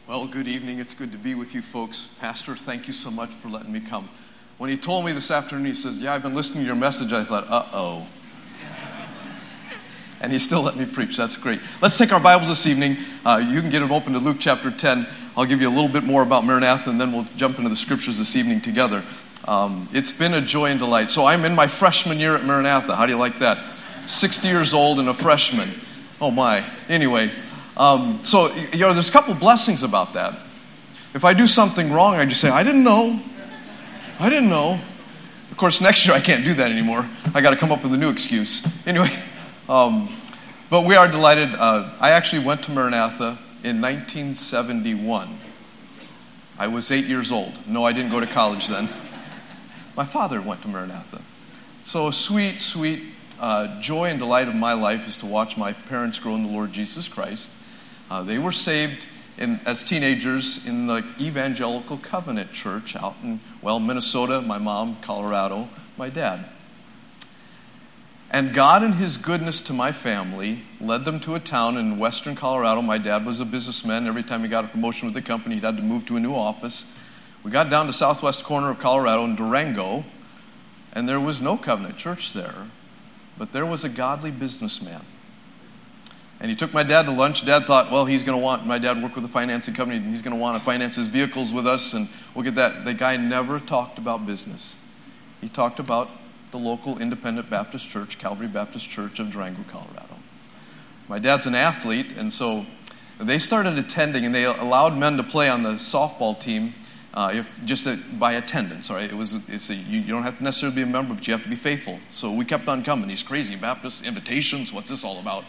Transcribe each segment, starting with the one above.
Well, good evening. It's good to be with you folks. Pastor, thank you so much for letting me come. When he told me this afternoon, he says, I've been listening to your message. I thought, uh-oh. And he still let me preach. That's great. Let's take our Bibles this evening. You can get them open to Luke chapter 10. I'll give you a little bit more about Maranatha, and then we'll jump into the scriptures this evening together. It's been a joy and delight. So I'm in my freshman year at Maranatha. How do you like that? 60 years old and a freshman. Oh, my. Anyway. There's a couple blessings about that. If I do something wrong, I just say, I didn't know. Of course, next year I can't do that anymore. I got to come up with a new excuse. Anyway, but we are delighted. I actually went to Maranatha in 1971. I was 8 years old. No, I didn't go to college then. My father went to Maranatha. So a sweet joy and delight of my life is to watch my parents grow in the Lord Jesus Christ. They were saved as teenagers in the Evangelical Covenant Church out in, Minnesota, my mom, Colorado, my dad. And God in his goodness to my family led them to a town in western Colorado. My dad was a businessman. Every time he got a promotion with the company, he'd had to move to a new office. We got down to southwest corner of Colorado in Durango, and there was no Covenant Church there, but there was a godly businessman. And he took my dad to lunch. Dad thought, my dad worked with a financing company, and he's going to want to finance his vehicles with us, and we'll get that. The guy never talked about business. He talked about the local Independent Baptist Church, Calvary Baptist Church of Durango, Colorado. My dad's an athlete, and so they started attending, and they allowed men to play on the softball team by attendance. All right, you don't have to necessarily be a member, but you have to be faithful. So we kept on coming. These crazy Baptist invitations. What's this all about?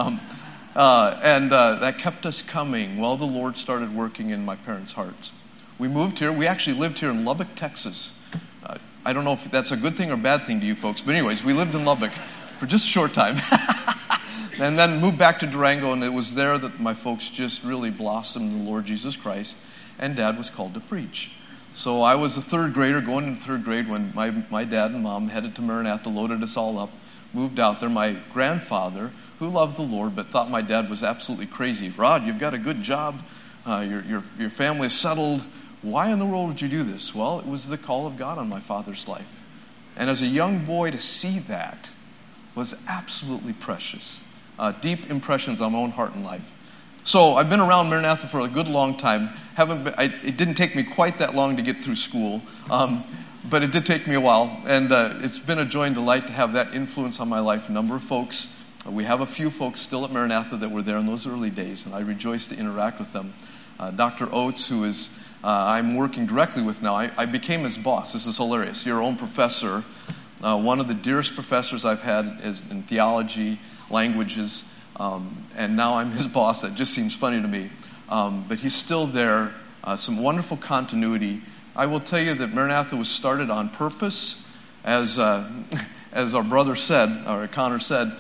That kept us coming while the Lord started working in my parents' hearts. We moved here. We actually lived here in Lubbock, Texas. I don't know if that's a good thing or bad thing to you folks, but anyways, we lived in Lubbock for just a short time. And then moved back to Durango, and it was there that my folks just really blossomed in the Lord Jesus Christ, and Dad was called to preach. So I was a third grader going into third grade when my dad and mom headed to Maranatha, loaded us all up, moved out there. My grandfather, who loved the Lord but thought my dad was absolutely crazy. Rod, you've got a good job. Your family is settled. Why in the world would you do this? Well, it was the call of God on my father's life. And as a young boy, to see that was absolutely precious. Deep impressions on my own heart and life. So I've been around Maranatha for a good long time. It didn't take me quite that long to get through school, but it did take me a while. And it's been a joy and delight to have that influence on my life. A number of folks, we have a few folks still at Maranatha that were there in those early days, and I rejoice to interact with them. Dr. Oates, who is I'm working directly with now, I became his boss. This is hilarious. Your own professor, one of the dearest professors I've had is in theology, languages, and now I'm his boss. That just seems funny to me. But he's still there. Some wonderful continuity. I will tell you that Maranatha was started on purpose, as our brother said, or Connor said,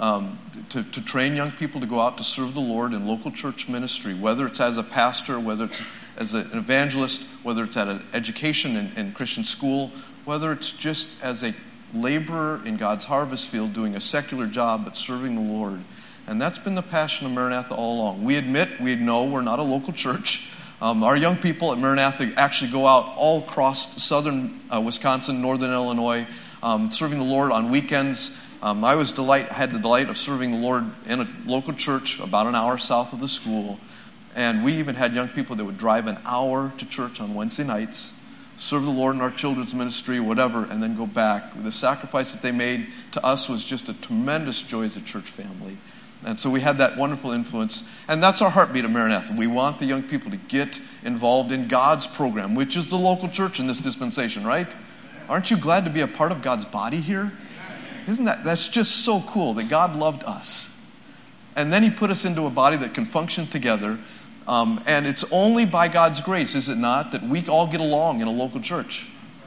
to train young people to go out to serve the Lord in local church ministry, whether it's as a pastor, whether it's as an evangelist, whether it's at an education in Christian school, whether it's just as a laborer in God's harvest field doing a secular job but serving the Lord. And that's been the passion of Maranatha all along. We know we're not a local church. Our young people at Maranatha actually go out all across southern Wisconsin, northern Illinois, serving the Lord on weekends. I had the delight of serving the Lord in a local church about an hour south of the school. And we even had young people that would drive an hour to church on Wednesday nights, serve the Lord in our children's ministry, whatever, and then go back. The sacrifice that they made to us was just a tremendous joy as a church family. And so we had that wonderful influence. And that's our heartbeat at Maranatha. We want the young people to get involved in God's program, which is the local church in this dispensation, right? Aren't you glad to be a part of God's body here? That's just so cool that God loved us. And then he put us into a body that can function together. And it's only by God's grace, is it not, that we all get along in a local church.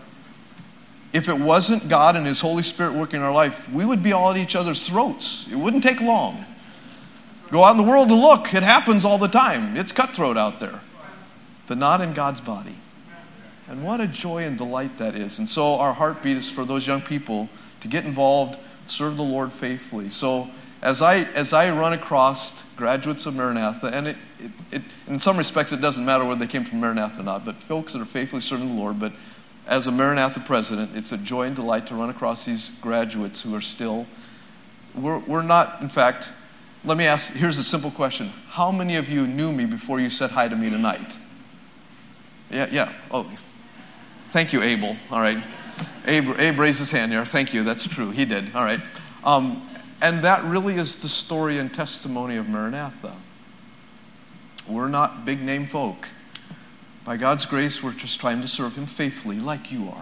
If it wasn't God and his Holy Spirit working in our life, we would be all at each other's throats. It wouldn't take long. Go out in the world and look. It happens all the time. It's cutthroat out there. But not in God's body. And what a joy and delight that is. And so our heartbeat is for those young people to get involved, serve the Lord faithfully. So as I run across graduates of Maranatha, and it in some respects it doesn't matter whether they came from Maranatha or not, but folks that are faithfully serving the Lord, but as a Maranatha president, it's a joy and delight to run across these graduates who are still, we're not, in fact, let me ask, here's a simple question. How many of you knew me before you said hi to me tonight? Yeah. Oh, thank you, Abel. All right. Abe raised his hand here. Thank you. That's true. He did. All right. And that really is the story and testimony of Maranatha. We're not big name folk. By God's grace, we're just trying to serve Him faithfully like you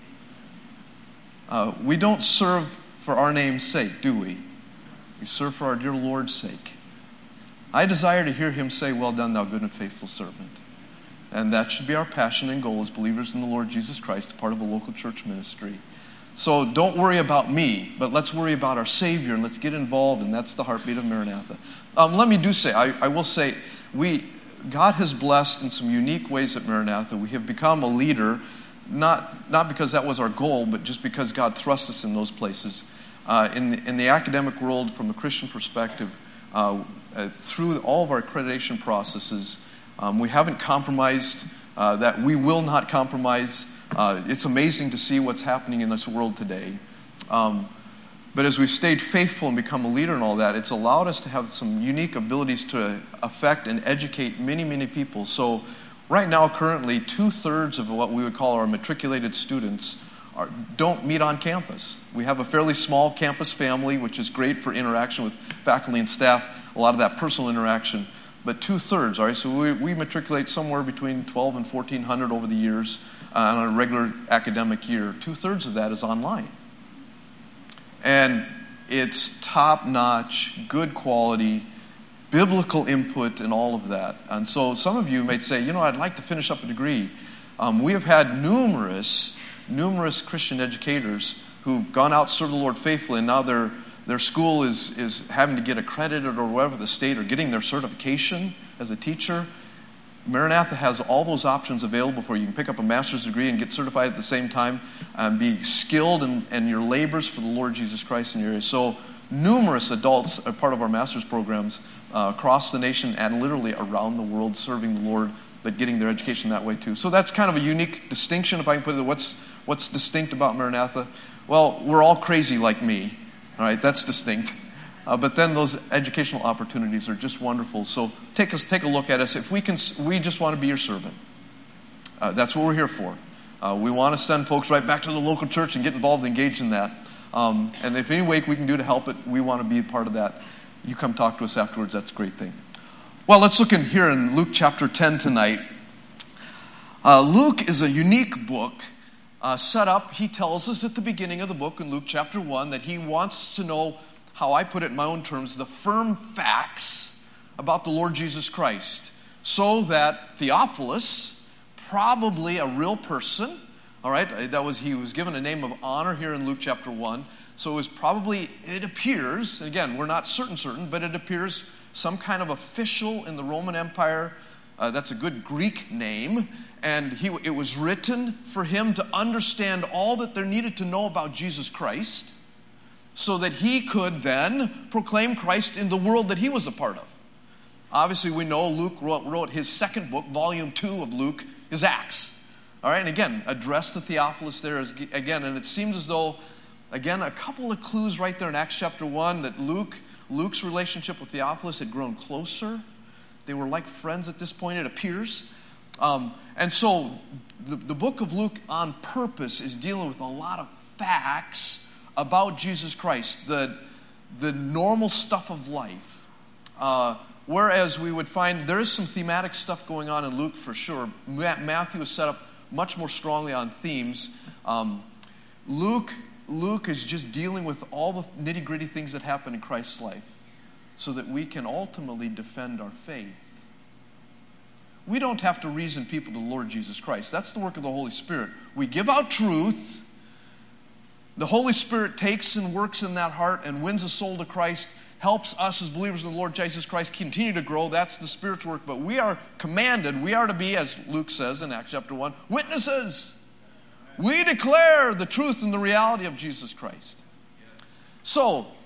are. We don't serve for our name's sake, do we? We serve for our dear Lord's sake. I desire to hear Him say, "Well done, thou good and faithful servant." And that should be our passion and goal as believers in the Lord Jesus Christ, part of a local church ministry. So don't worry about me, but let's worry about our Savior, and let's get involved, and that's the heartbeat of Maranatha. Let me say, I will say, God has blessed in some unique ways at Maranatha. We have become a leader, not because that was our goal, but just because God thrust us in those places. In the academic world, from a Christian perspective, through all of our accreditation processes, we haven't compromised, that we will not compromise. It's amazing to see what's happening in this world today. But as we've stayed faithful and become a leader in all that, it's allowed us to have some unique abilities to affect and educate many, many people. So right now, currently, 2/3 of what we would call our matriculated students don't meet on campus. We have a fairly small campus family, which is great for interaction with faculty and staff, a lot of that personal interaction. But 2/3, all right, so we matriculate somewhere between 1,200 and 1,400 over the years on a regular academic year. 2/3 of that is online. And it's top-notch, good quality, biblical input and all of that. And so some of you might say, I'd like to finish up a degree. We have had numerous Christian educators who've gone out to serve the Lord faithfully, and now their school is having to get accredited or whatever, the state, or getting their certification as a teacher. Maranatha has all those options available for you. You can pick up a master's degree and get certified at the same time, and be skilled in your labors for the Lord Jesus Christ in your area. So numerous adults are part of our master's programs across the nation and literally around the world serving the Lord, but getting their education that way too. So that's kind of a unique distinction, if I can put it. What's distinct about Maranatha? Well, we're all crazy like me. All right, that's distinct. But then those educational opportunities are just wonderful. So take a look at us. If we just want to be your servant. That's what we're here for. We want to send folks right back to the local church and get involved and engaged in that. And if any way we can do to help it, we want to be a part of that. You come talk to us afterwards. That's a great thing. Well, let's look in here in Luke chapter 10 tonight. Luke is a unique book. Set up, he tells us at the beginning of the book in Luke chapter 1 that he wants to know, how I put it in my own terms, the firm facts about the Lord Jesus Christ, so that Theophilus, probably a real person, all right, he was given a name of honor here in Luke chapter 1, so it appears, again, we're not certain, but it appears some kind of official in the Roman Empire. That's a good Greek name, and it was written for him to understand all that there needed to know about Jesus Christ, so that he could then proclaim Christ in the world that he was a part of. Obviously, we know Luke wrote his second book, volume 2 of Luke, is Acts. All right, and again, addressed to Theophilus there again, and it seems as though, again, a couple of clues right there in Acts chapter 1 that Luke's relationship with Theophilus had grown closer. They were like friends at this point, it appears. And so the book of Luke on purpose is dealing with a lot of facts about Jesus Christ, the normal stuff of life. Whereas we would find there is some thematic stuff going on in Luke for sure. Matthew is set up much more strongly on themes. Luke is just dealing with all the nitty-gritty things that happen in Christ's life, so that we can ultimately defend our faith. We don't have to reason people to the Lord Jesus Christ. That's the work of the Holy Spirit. We give out truth. The Holy Spirit takes and works in that heart and wins a soul to Christ, helps us as believers in the Lord Jesus Christ continue to grow. That's the Spirit's work. But we are commanded, we are to be, as Luke says in Acts chapter 1, witnesses. We declare the truth and the reality of Jesus Christ. So,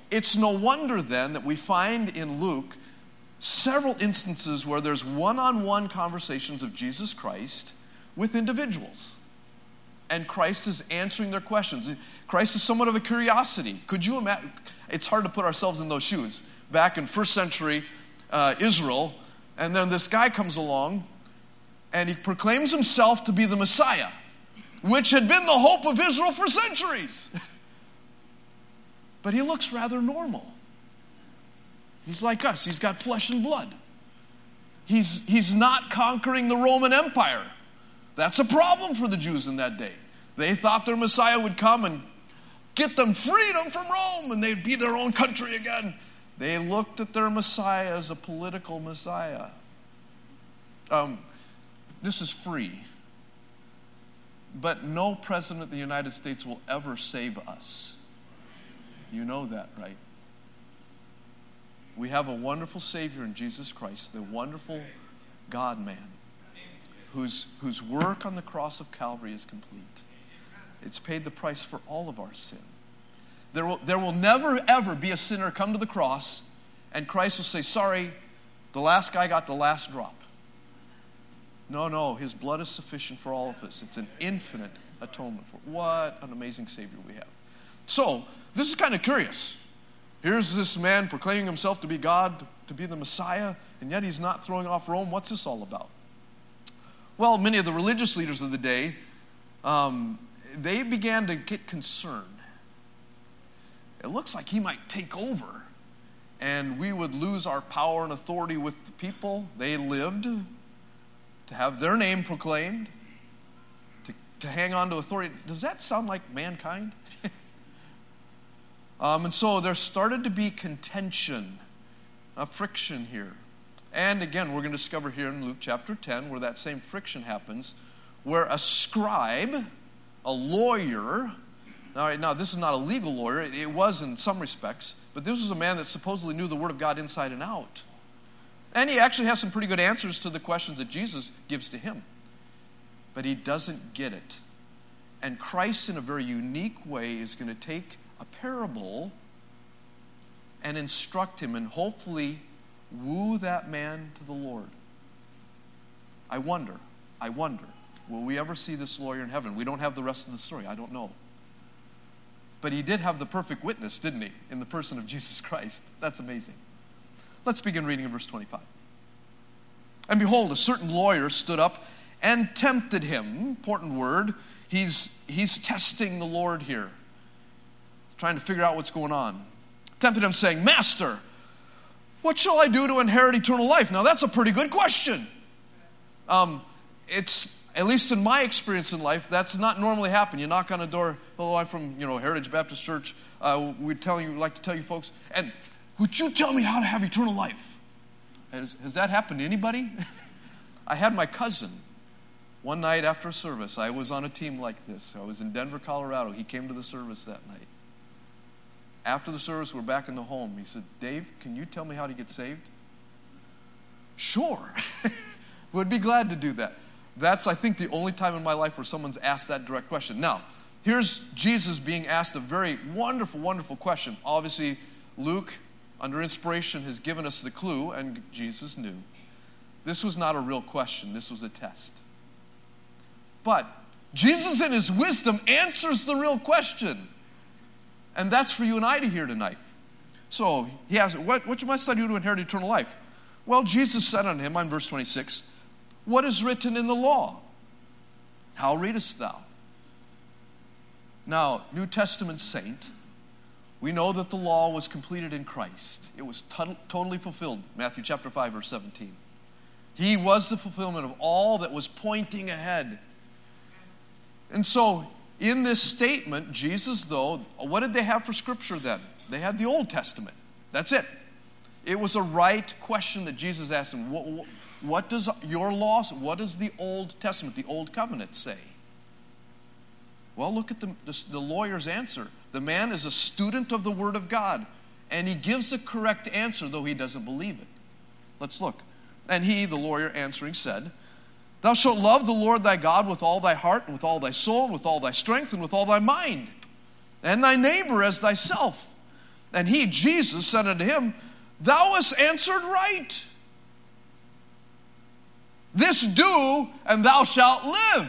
it's no wonder then that we find in Luke several instances where there's one-on-one conversations of Jesus Christ with individuals. And Christ is answering their questions. Christ is somewhat of a curiosity. Could you imagine? It's hard to put ourselves in those shoes. Back in first century Israel, and then this guy comes along, and he proclaims himself to be the Messiah, which had been the hope of Israel for centuries. But he looks rather normal. He's like us. He's got flesh and blood. He's not conquering the Roman Empire. That's a problem for the Jews in that day. They thought their Messiah would come and get them freedom from Rome, and they'd be their own country again. They looked at their Messiah as a political Messiah. This is free. But no president of the United States will ever save us. You know that, right? We have a wonderful Savior in Jesus Christ, the wonderful God-man, whose work on the cross of Calvary is complete. It's paid the price for all of our sin. There will never, ever be a sinner come to the cross and Christ will say, sorry, the last guy got the last drop. No, his blood is sufficient for all of us. It's an infinite atonement for. What an amazing Savior we have. So, this is kind of curious. Here's this man proclaiming himself to be God, to be the Messiah, and yet he's not throwing off Rome. What's this all about? Well, many of the religious leaders of the day, they began to get concerned. It looks like he might take over, and we would lose our power and authority with the people. They lived to have their name proclaimed, to hang on to authority. Does that sound like mankind? And so there started to be contention, friction here. And again, we're going to discover here in Luke chapter 10 where that same friction happens, where a scribe, a lawyer, now this is not a legal lawyer, it was in some respects, but this was a man that supposedly knew the Word of God inside and out. And he actually has some pretty good answers to the questions that Jesus gives to him. But he doesn't get it. And Christ, in a very unique way, is going to take a parable and instruct him and hopefully woo that man to the Lord. I wonder, will we ever see this lawyer in heaven? We don't have the rest of the story. I don't know. But he did have the perfect witness, didn't he, in the person of Jesus Christ. That's amazing. Let's begin reading in verse 25. And behold, a certain lawyer stood up and tempted him. Important word. He's testing the Lord here, trying to figure out what's going on. Tempted him, saying, Master, what shall I do to inherit eternal life? Now, that's a pretty good question. It's, at least in my experience in life, that's not normally happen. You knock on a door, hello, I'm from, Heritage Baptist Church. We'd like to tell you folks, and would you tell me how to have eternal life? Has that happened to anybody? I had my cousin. One night after a service, I was on a team like this. I was in Denver, Colorado. He came to the service that night. After the service, we're back in the home. He said, Dave, can you tell me how to get saved? Sure. Would be glad to do that. That's, I think, the only time in my life where someone's asked that direct question. Now, here's Jesus being asked a very wonderful, wonderful question. Obviously, Luke, under inspiration, has given us the clue, and Jesus knew. This was not a real question. This was a test. But Jesus, in his wisdom, answers the real question. And that's for you and I to hear tonight. So, he asks, what must I do to inherit eternal life? Well, Jesus said unto him, on verse 26, what is written in the law? How readest thou? Now, New Testament saint, we know that the law was completed in Christ. It was totally fulfilled. Matthew chapter 5, verse 17. He was the fulfillment of all that was pointing ahead. And so, in this statement, Jesus, though, what did they have for Scripture then? They had the Old Testament. That's it. It was a right question that Jesus asked them. What does your law say? What does the Old Testament, the Old Covenant say? Well, look at the lawyer's answer. The man is a student of the Word of God, and he gives the correct answer, though he doesn't believe it. Let's look. And he, the lawyer, answering, said, Thou shalt love the Lord thy God with all thy heart, and with all thy soul, and with all thy strength, and with all thy mind, and thy neighbor as thyself. And he, Jesus, said unto him, Thou hast answered right. This do, and thou shalt live.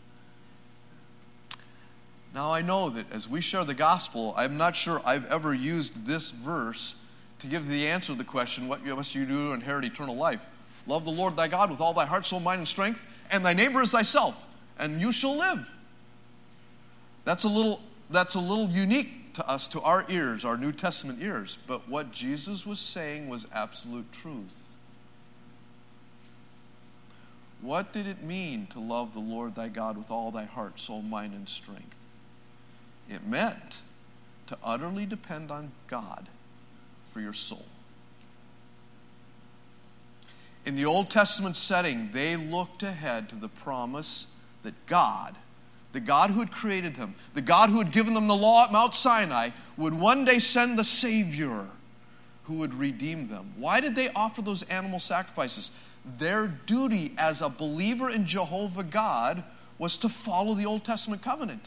Now I know that as we share the gospel, I'm not sure I've ever used this verse to give the answer to the question, what must you do to inherit eternal life? Love the Lord thy God with all thy heart, soul, mind, and strength, and thy neighbor as thyself, and you shall live. That's a little unique to us, to our ears, our New Testament ears. But what Jesus was saying was absolute truth. What did it mean to love the Lord thy God with all thy heart, soul, mind, and strength? It meant to utterly depend on God for your soul. In the Old Testament setting, they looked ahead to the promise that God, the God who had created them, the God who had given them the law at Mount Sinai, would one day send the Savior who would redeem them. Why did they offer those animal sacrifices? Their duty as a believer in Jehovah God was to follow the Old Testament covenant,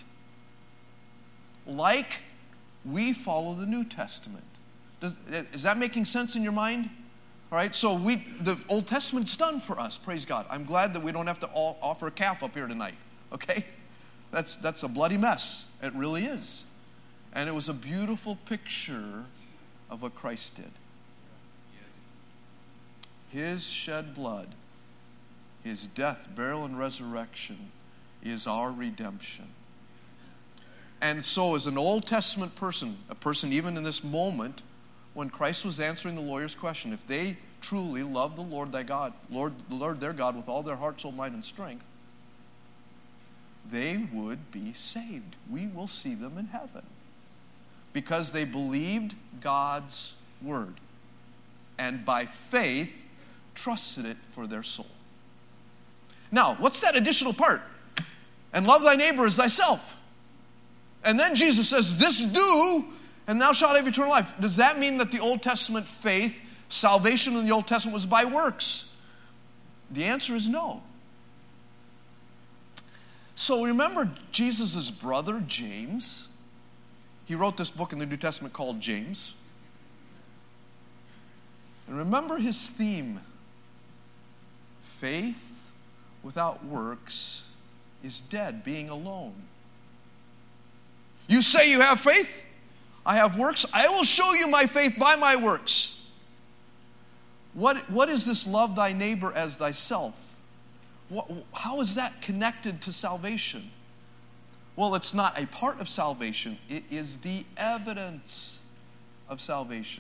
like we follow the New Testament. Is that making sense in your mind? All right, so the Old Testament's done for us, praise God. I'm glad that we don't have to all offer a calf up here tonight, okay? That's a bloody mess. It really is. And it was a beautiful picture of what Christ did. His shed blood, his death, burial, and resurrection is our redemption. And so as an Old Testament person, a person even in this moment, when Christ was answering the lawyer's question, if they truly love the Lord their God with all their heart, soul, mind, and strength, they would be saved. We will see them in heaven. Because they believed God's word. And by faith, trusted it for their soul. Now, what's that additional part? And love thy neighbor as thyself. And then Jesus says, this do, and thou shalt have eternal life. Does that mean that the Old Testament faith, salvation in the Old Testament was by works? The answer is no. So remember Jesus' brother, James? He wrote this book in the New Testament called James. And remember his theme. Faith without works is dead, being alone. You say you have faith? I have works. I will show you my faith by my works. What is this love thy neighbor as thyself? How is that connected to salvation? Well, it's not a part of salvation. It is the evidence of salvation.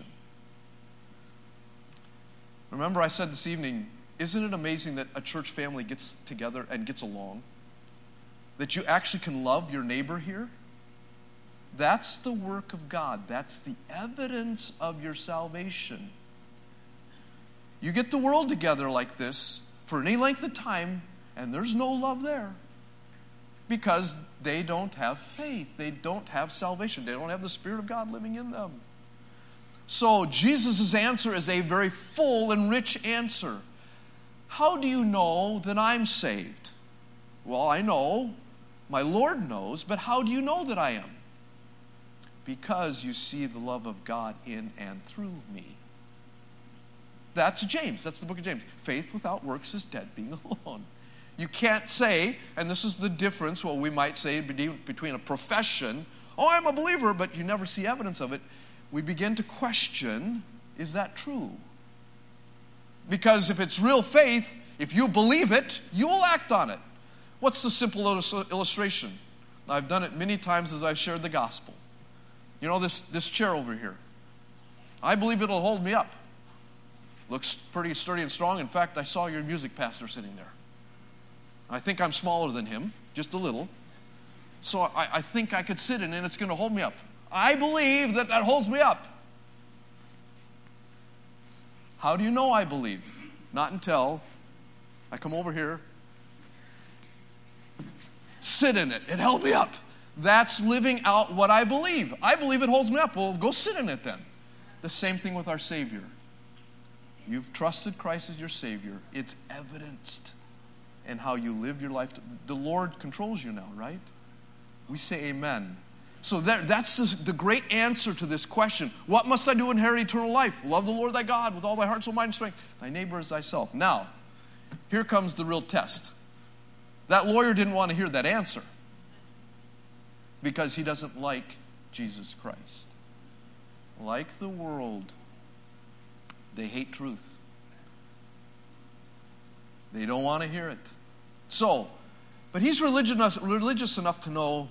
Remember I said this evening, isn't it amazing that a church family gets together and gets along? That you actually can love your neighbor here? That's the work of God. That's the evidence of your salvation. You get the world together like this for any length of time, and there's no love there. Because they don't have faith. They don't have salvation. They don't have the Spirit of God living in them. So Jesus' answer is a very full and rich answer. How do you know that I'm saved? Well, I know. My Lord knows. But how do you know that I am? Because you see the love of God in and through me. That's James. That's the book of James. Faith without works is dead, being alone. You can't say, and this is the difference, what we might say between a profession, oh, I'm a believer, but you never see evidence of it. We begin to question, is that true? Because if it's real faith, if you believe it, you will act on it. What's the simple illustration? I've done it many times as I've shared the gospel. You know this chair over here. I believe it'll hold me up. Looks pretty sturdy and strong. In fact, I saw your music pastor sitting there. I think I'm smaller than him, just a little. So I think I could sit in it and it's going to hold me up. I believe that holds me up. How do you know I believe? Not until I come over here, sit in it. It held me up. That's living out what I believe. I believe it holds me up. Well, go sit in it then. The same thing with our Savior. You've trusted Christ as your Savior. It's evidenced in how you live your life. The Lord controls you now, right? We say amen. So that's the great answer to this question. What must I do to inherit eternal life? Love the Lord thy God with all thy heart, soul, mind, and strength. Thy neighbor as thyself. Now, here comes the real test. That lawyer didn't want to hear that answer because he doesn't like Jesus Christ. Like the world, they hate truth. They don't want to hear it. So, but he's religious enough to know,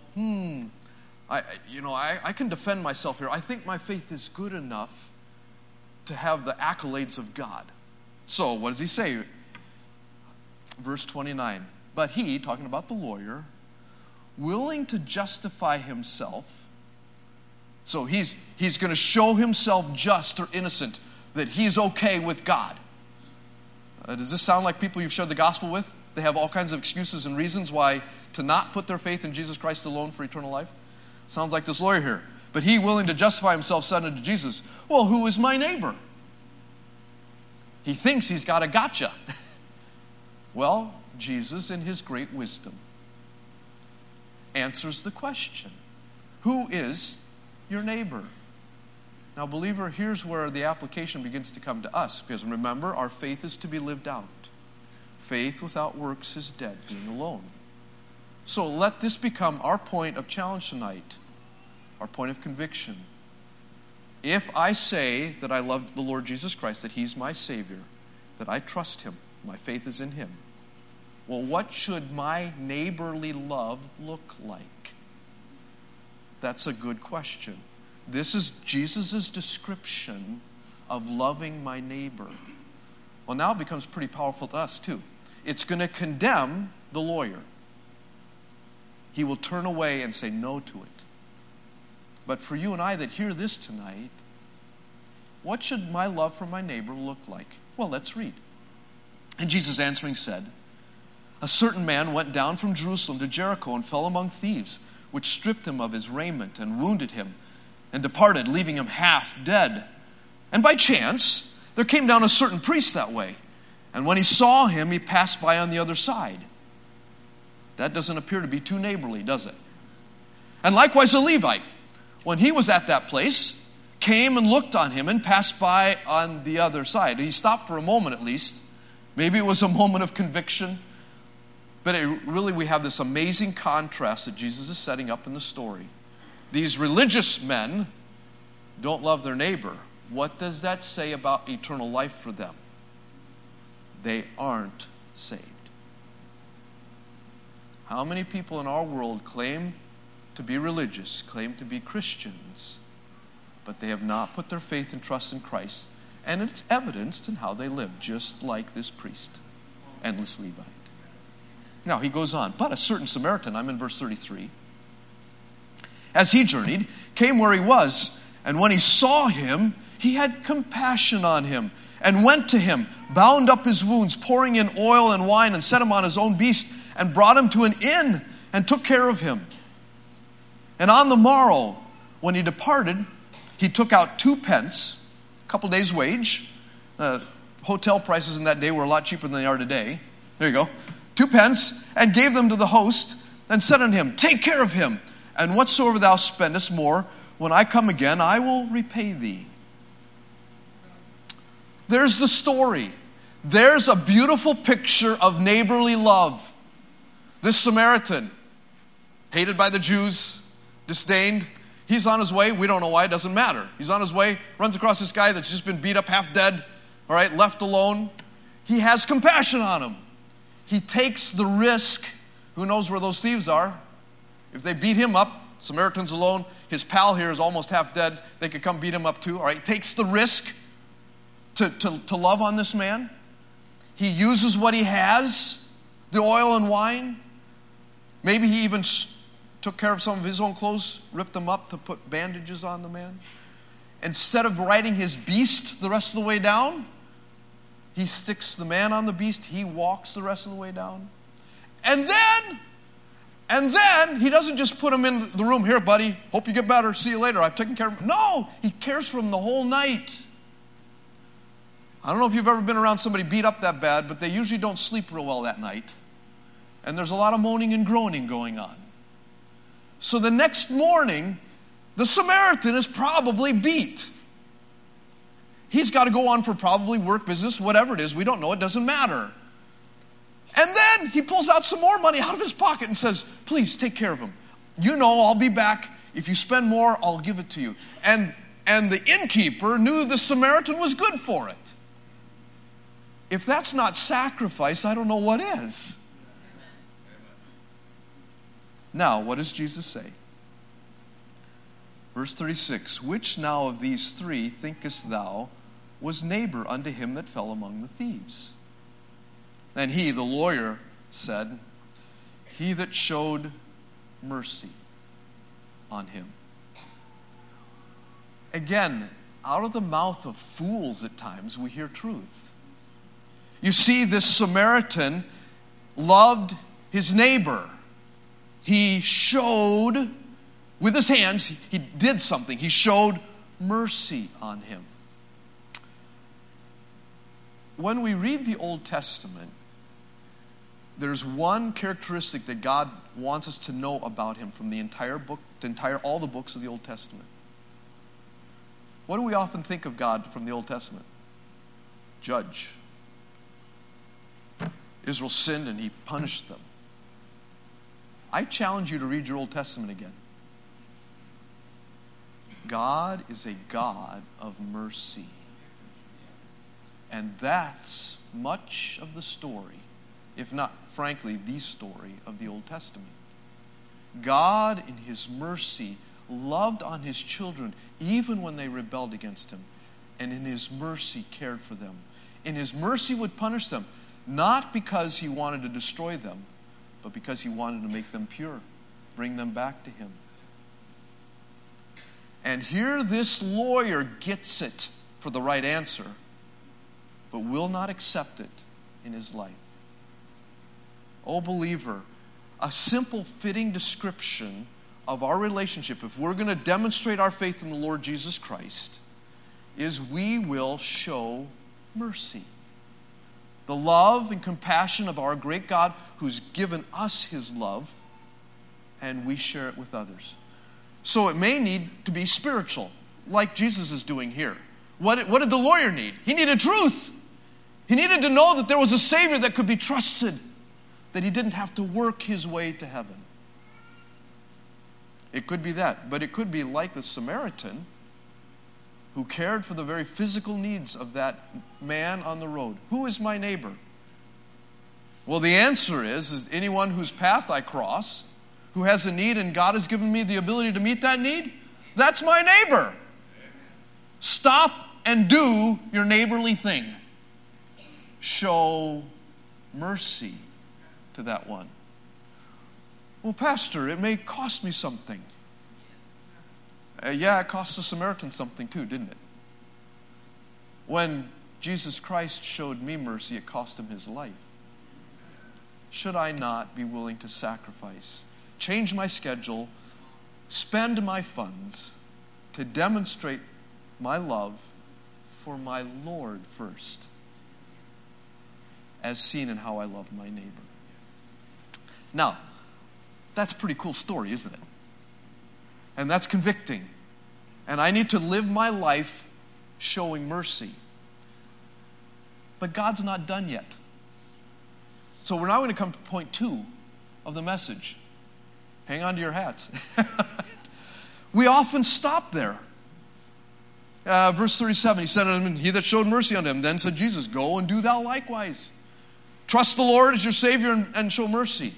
I can defend myself here. I think my faith is good enough to have the accolades of God. So, what does he say? Verse 29. But he, talking about the lawyer, willing to justify himself. So he's going to show himself just or innocent, that he's okay with God. Does this sound like people you've shared the gospel with? They have all kinds of excuses and reasons why to not put their faith in Jesus Christ alone for eternal life. Sounds like this lawyer here. But he, willing to justify himself, said unto Jesus, well, who is my neighbor? He thinks he's got a gotcha. Well, Jesus, in his great wisdom, answers the question, who is your neighbor? Now, believer, here's where the application begins to come to us, because remember, our faith is to be lived out. Faith without works is dead, being alone. So let this become our point of challenge tonight, our point of conviction. If I say that I love the Lord Jesus Christ, that he's my Savior, that I trust him, my faith is in him, well, what should my neighborly love look like? That's a good question. This is Jesus' description of loving my neighbor. Well, now it becomes pretty powerful to us, too. It's going to condemn the lawyer. He will turn away and say no to it. But for you and I that hear this tonight, what should my love for my neighbor look like? Well, let's read. And Jesus answering said, a certain man went down from Jerusalem to Jericho and fell among thieves, which stripped him of his raiment and wounded him, and departed, leaving him half dead. And by chance, there came down a certain priest that way, and when he saw him, he passed by on the other side. That doesn't appear to be too neighborly, does it? And likewise a Levite, when he was at that place, came and looked on him and passed by on the other side. He stopped for a moment at least. Maybe it was a moment of conviction. But really we have this amazing contrast that Jesus is setting up in the story. These religious men don't love their neighbor. What does that say about eternal life for them? They aren't saved. How many people in our world claim to be religious, claim to be Christians, but they have not put their faith and trust in Christ, and it's evidenced in how they live, just like this priest and this Levite. Now, he goes on, but a certain Samaritan, I'm in verse 33, as he journeyed, came where he was, and when he saw him, he had compassion on him, and went to him, bound up his wounds, pouring in oil and wine, and set him on his own beast, and brought him to an inn, and took care of him. And on the morrow, when he departed, he took out 2 pence, a couple days' wage. Hotel prices in that day were a lot cheaper than they are today. There you go. 2 pence, and gave them to the host, and said unto him, take care of him, and whatsoever thou spendest more, when I come again, I will repay thee. There's the story. There's a beautiful picture of neighborly love. This Samaritan, hated by the Jews, disdained, he's on his way. We don't know why, it doesn't matter. He's on his way, runs across this guy that's just been beat up, half dead, all right, left alone. He has compassion on him. He takes the risk. Who knows where those thieves are? If they beat him up, Samaritan's alone, his pal here is almost half dead, they could come beat him up too, all right? Takes the risk to love on this man. He uses what he has, the oil and wine. Maybe he even took care of some of his own clothes, ripped them up to put bandages on the man. Instead of riding his beast the rest of the way down, he sticks the man on the beast. He walks the rest of the way down. And then he doesn't just put him in the room. Here, buddy, hope you get better. See you later. I've taken care of him. No, he cares for him the whole night. I don't know if you've ever been around somebody beat up that bad, but they usually don't sleep real well that night. And there's a lot of moaning and groaning going on. So the next morning, The Samaritan is probably beat. He's got to go on for probably work, business, whatever it is. We don't know. It doesn't matter. And then he pulls out some more money out of his pocket and says, please take care of him. You know, I'll be back. If you spend more, I'll give it to you. And the innkeeper knew the Samaritan was good for it. If that's not sacrifice, I don't know what is. Now, what does Jesus say? Verse 36, which now of these three thinkest thou was neighbor unto him that fell among the thieves? And he, the lawyer, said, he that showed mercy on him. Again, out of the mouth of fools at times we hear truth. You see, this Samaritan loved his neighbor. He showed, with his hands, he did something. He showed mercy on him. When we read the Old Testament, there's one characteristic that God wants us to know about him from the entire book, all the books of the Old Testament. What do we often think of God from the Old Testament? Judge. Israel sinned and he punished them. I challenge you to read your Old Testament again. God is a God of mercy. And that's much of the story, if not, frankly, the story of the Old Testament. God, in his mercy, loved on his children even when they rebelled against him. And in his mercy cared for them. In his mercy would punish them, not because he wanted to destroy them, but because he wanted to make them pure, bring them back to him. And here this lawyer gets it for the right answer, but will not accept it in his life. Oh, believer, a simple, fitting description of our relationship, if we're going to demonstrate our faith in the Lord Jesus Christ, is we will show mercy. The love and compassion of our great God who's given us his love, and we share it with others. So it may need to be spiritual, like Jesus is doing here. What did the lawyer need? He needed truth. He needed to know that there was a Savior that could be trusted, that he didn't have to work his way to heaven. It could be that, but it could be like the Samaritan who cared for the very physical needs of that man on the road. Who is my neighbor? Well, the answer is anyone whose path I cross, who has a need and God has given me the ability to meet that need, that's my neighbor. Stop and do your neighborly thing. Show mercy to that one. Well, Pastor, it may cost me something. Yeah, it cost the Samaritan something too, didn't it? When Jesus Christ showed me mercy, it cost him his life. Should I not be willing to sacrifice, change my schedule, spend my funds to demonstrate my love for my Lord first, as seen in how I love my neighbor? Now, that's a pretty cool story, isn't it? And that's convicting. And I need to live my life showing mercy. But God's not done yet. So we're now going to come to point 2 of the message. Hang on to your hats. We often stop there. Verse 37, he said unto him, he that showed mercy unto him. Then said Jesus, go and do thou likewise. Trust the Lord as your Savior and show mercy.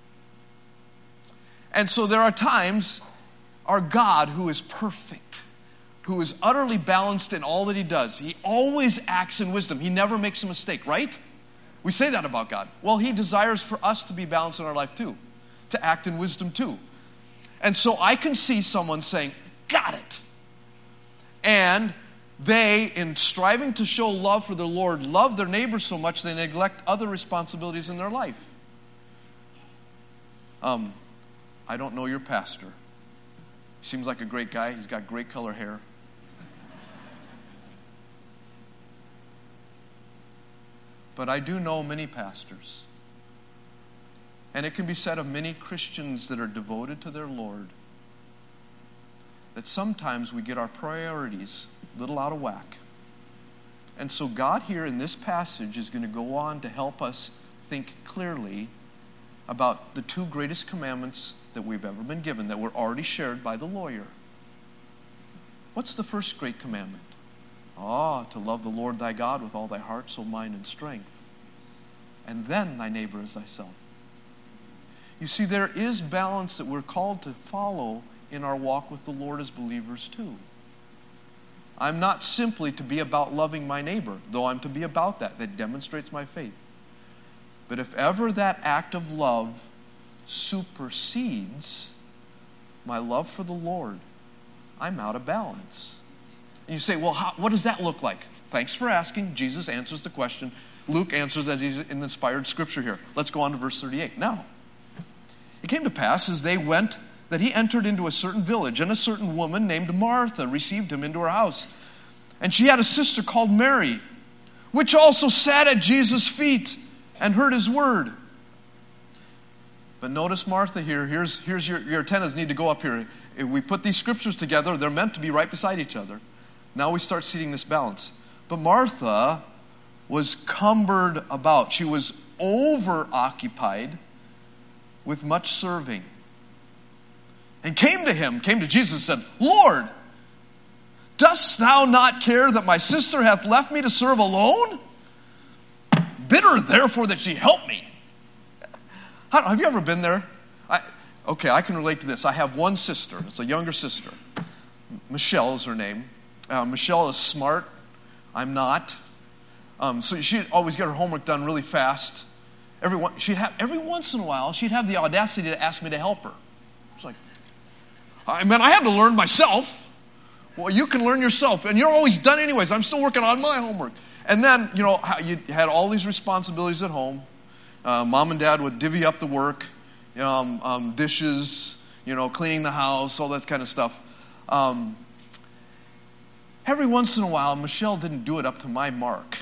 And so there are times our God, who is perfect, who is utterly balanced in all that he does, he always acts in wisdom. He never makes a mistake, right? We say that about God. Well, he desires for us to be balanced in our life too, to act in wisdom too. And so I can see someone saying, got it. And they, in striving to show love for the Lord, love their neighbor so much they neglect other responsibilities in their life. I don't know your pastor. He seems like a great guy. He's got great color hair. But I do know many pastors. And it can be said of many Christians that are devoted to their Lord, that sometimes we get our priorities a little out of whack. And so God here in this passage is going to go on to help us think clearly about the two greatest commandments that we've ever been given, that were already shared by the lawyer. What's the first great commandment? To love the Lord thy God with all thy heart, soul, mind, and strength. And then thy neighbor as thyself. You see, there is balance that we're called to follow in our walk with the Lord as believers too. I'm not simply to be about loving my neighbor, though I'm to be about that. That demonstrates my faith. But if ever that act of love supersedes my love for the Lord, I'm out of balance. And you say, well, what does that look like? Thanks for asking. Jesus answers the question. Luke answers that he's in inspired scripture here. Let's go on to verse 38. Now, it came to pass as they went that he entered into a certain village, and a certain woman named Martha received him into her house. And she had a sister called Mary, which also sat at Jesus' feet and heard his word. But notice Martha here. Here's your antennas need to go up here. If we put these scriptures together, they're meant to be right beside each other. Now we start seeing this balance. But Martha was cumbered about. She was over-occupied with much serving. And came to Jesus and said, Lord, dost thou not care that my sister hath left me to serve alone? Bid her therefore that she help me. Have you ever been there? I can relate to this. I have one sister. It's a younger sister. Michelle is her name. Michelle is smart. I'm not. So she'd always get her homework done really fast. Every once in a while, she'd have the audacity to ask me to help her. It's like, I had to learn myself. Well, you can learn yourself. And you're always done anyways. I'm still working on my homework. And then, you had all these responsibilities at home. Mom and Dad would divvy up the work, dishes, cleaning the house, all that kind of stuff. Every once in a while, Michelle didn't do it up to my mark.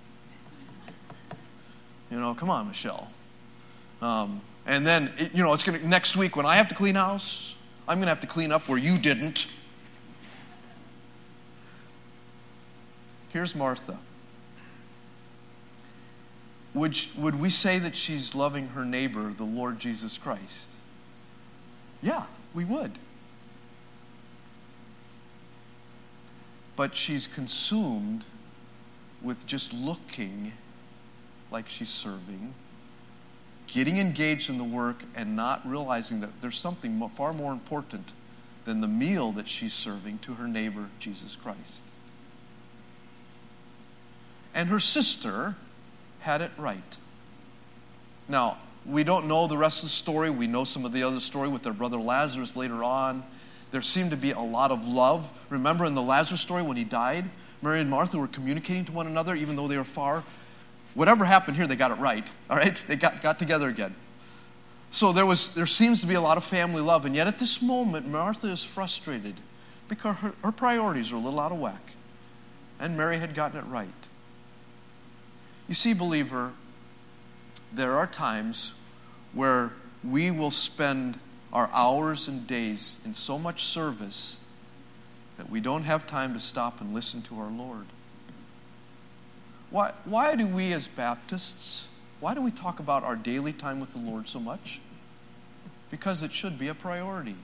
Come on, Michelle. And then, it's going to, next week when I have to clean house, I'm going to have to clean up where you didn't. Here's Martha. Would we say that she's loving her neighbor, the Lord Jesus Christ? Yeah, we would. But she's consumed with just looking like she's serving, getting engaged in the work, and not realizing that there's something far more important than the meal that she's serving to her neighbor, Jesus Christ. And her sister had it right. Now, we don't know the rest of the story. We know some of the other story with their brother Lazarus later on. There seemed to be a lot of love. Remember in the Lazarus story when he died, Mary and Martha were communicating to one another even though they were far. Whatever happened here, they got it right. All right? They got together again. So there seems to be a lot of family love. And yet at this moment, Martha is frustrated because her priorities are a little out of whack. And Mary had gotten it right. You see, believer, there are times where we will spend our hours and days in so much service that we don't have time to stop and listen to our Lord. Why do we as Baptists, why do we talk about our daily time with the Lord so much? Because it should be a priority.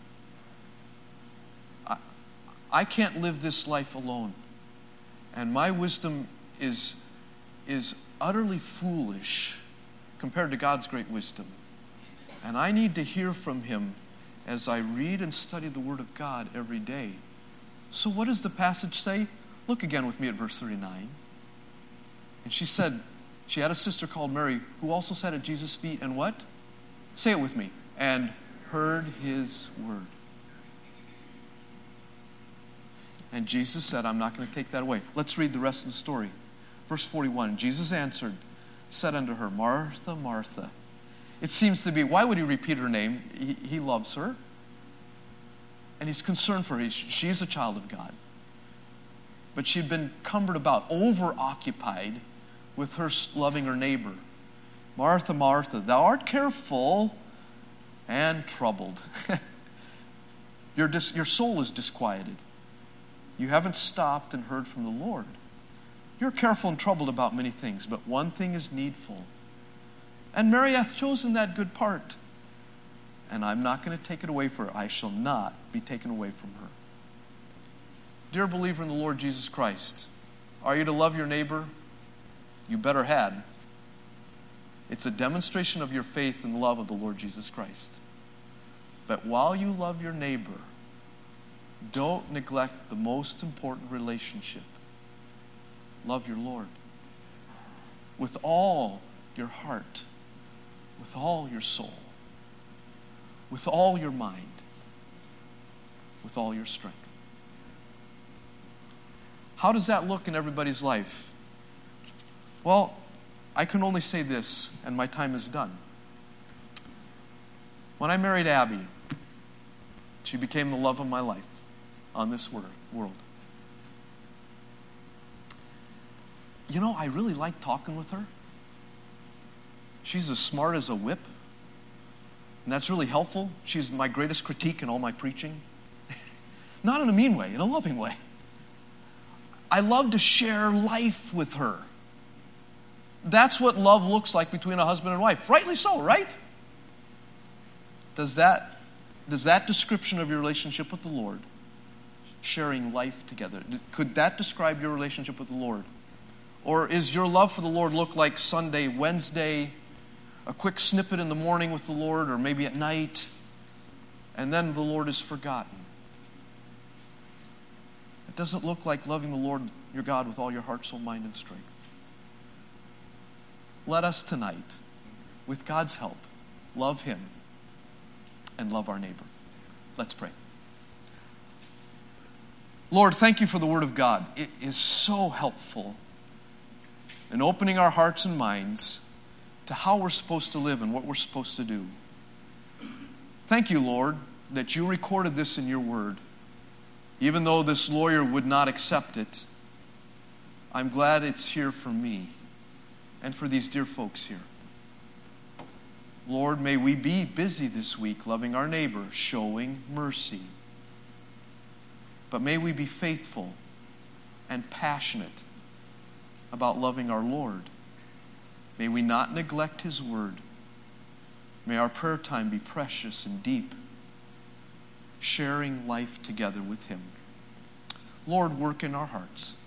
I can't live this life alone. And my wisdom is utterly foolish compared to God's great wisdom. And I need to hear from Him as I read and study the Word of God every day. So what does the passage say? Look again with me at verse 39. And she said, she had a sister called Mary who also sat at Jesus' feet and what? Say it with me. And heard His word. And Jesus said, I'm not going to take that away. Let's read the rest of the story. Verse 41, Jesus answered, said unto her, Martha, Martha. It seems to be, why would He repeat her name? He loves her. And He's concerned for her. She's a child of God. But she'd been cumbered about, over-occupied with her loving her neighbor. Martha, Martha, thou art careful and troubled. Your soul is disquieted. You haven't stopped and heard from the Lord. You're careful and troubled about many things, but one thing is needful. And Mary hath chosen that good part. And I'm not going to take it away from her. I shall not be taken away from her. Dear believer in the Lord Jesus Christ, are you to love your neighbor? You better had. It's a demonstration of your faith and love of the Lord Jesus Christ. But while you love your neighbor, don't neglect the most important relationship. Love your Lord with all your heart, with all your soul, with all your mind, with all your strength. How does that look in everybody's life? Well, I can only say this, and my time is done. When I married Abby, she became the love of my life on this world. You know, I really like talking with her. She's as smart as a whip. And that's really helpful. She's my greatest critique in all my preaching. Not in a mean way, in a loving way. I love to share life with her. That's what love looks like between a husband and wife. Rightly so, right? Does that description of your relationship with the Lord, sharing life together, could that describe your relationship with the Lord? Or is your love for the Lord look like Sunday, Wednesday, a quick snippet in the morning with the Lord, or maybe at night, and then the Lord is forgotten? It doesn't look like loving the Lord your God with all your heart, soul, mind, and strength. Let us tonight, with God's help, love Him and love our neighbor. Let's pray. Lord, thank you for the Word of God. It is so helpful in opening our hearts and minds to how we're supposed to live and what we're supposed to do. Thank you, Lord, that you recorded this in your Word. Even though this lawyer would not accept it, I'm glad it's here for me and for these dear folks here. Lord, may we be busy this week loving our neighbor, showing mercy. But may we be faithful and passionate about loving our Lord. May we not neglect His word. May our prayer time be precious and deep, sharing life together with Him. Lord, work in our hearts.